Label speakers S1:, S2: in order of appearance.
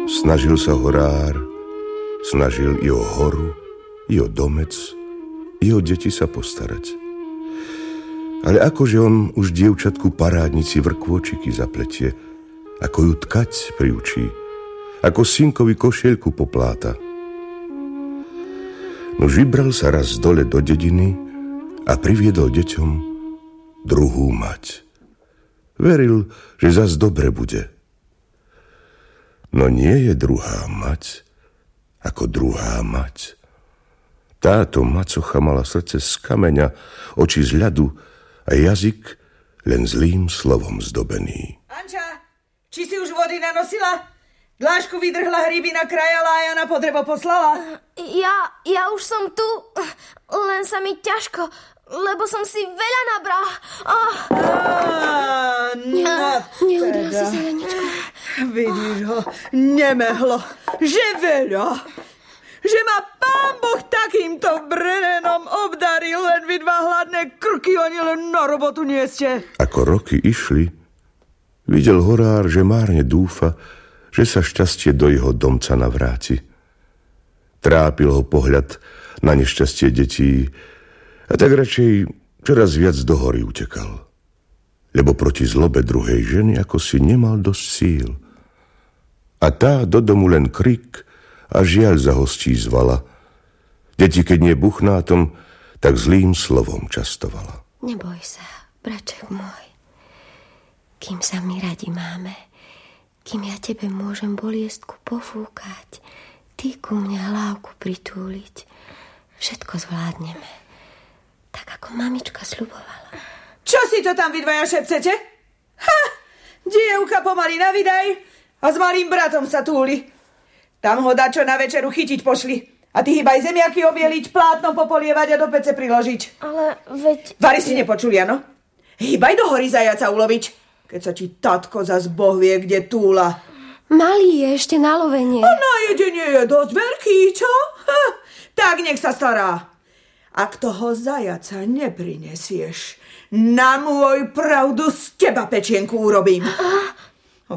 S1: Snažil sa horár, snažil i o horu, i o domec, i o deti sa postarať. Ale akože on už dievčatku parádnici vrkôčiky zapletie, ako ju tkať priučí, ako synkovi košielku popláta. Nož vybral sa raz dole do dediny a priviedol deťom druhú mať. Veril, že zas dobre bude. No nie je druhá mať ako druhá mať. Táto macocha mala srdce z kameňa, oči z ľadu a jazyk len zlým slovom zdobený.
S2: Anča, či si už vody nanosila? Dlášku vydrhla, hríby nakrajala a ja na potrebo poslala?
S3: Ja už som tu, len sa mi ťažko, lebo som si veľa nabral.
S2: Neudrel
S3: si sa, Janičko.
S2: Vidíš ho, nemehlo, že veľa. Že ma Pán Boh takýmto brenenom obdaril, len vy dva hladné krky, oni len na robotu nie ste.
S1: Ako roky išli, videl horár, že márne dúfa, že sa šťastie do jeho domca navráti. Trápil ho pohľad na nešťastie detí a tak radšej čoraz viac do hory utekal. Lebo proti zlobe druhej ženy ako si nemal dosť síl. A tá do domu len krik a žiaľ za hostí zvala. Deti, keď nie buchnátom, tak zlým slovom častovala.
S3: Neboj sa, braček môj, kým sa my radi máme, kým ja tebe môžem boliestku pofúkať, ty ku mňa hlávku pritúliť, všetko zvládneme. Tak ako mamička sľubovala.
S2: Čo si to tam vy dvaja šepcete? Dievka pomaly na vydaj a s malým bratom sa túli. Tam ho dačo na večeru chytiť pošli. A ty hýbaj zemiaky obieliť, plátno popolievať a do pece priložiť.
S3: Ale veď...
S2: Vary si nepočuli, ano? Hýbaj do hory zajaca uloviť, keď sa ti tatko zas Boh vie, kde túla.
S3: Malý je ešte na lovenie.
S2: A na jedenie je dosť veľký, čo? Tak nech sa stará. Ak toho zajaca neprinesieš, na môj pravdu z teba pečienku urobím.